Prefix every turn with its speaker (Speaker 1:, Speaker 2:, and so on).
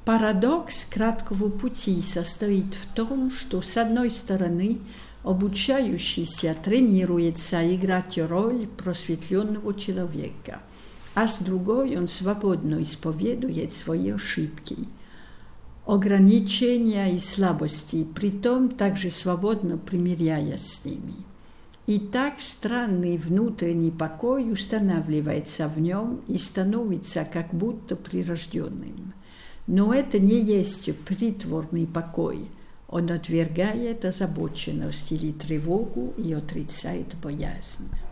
Speaker 1: Парадокс краткого пути состоит в том, что с одной стороны обучающийся тренируется играть роль просветленного человека, а с другой он свободно исповедует свои ошибки, ограничения и слабости, притом также свободно примиряясь с ними. И так странный внутренний покой устанавливается в нем и становится как будто прирожденным. Но это не есть притворный покой. Он отвергает озабоченность или тревогу и отрицает боязнь.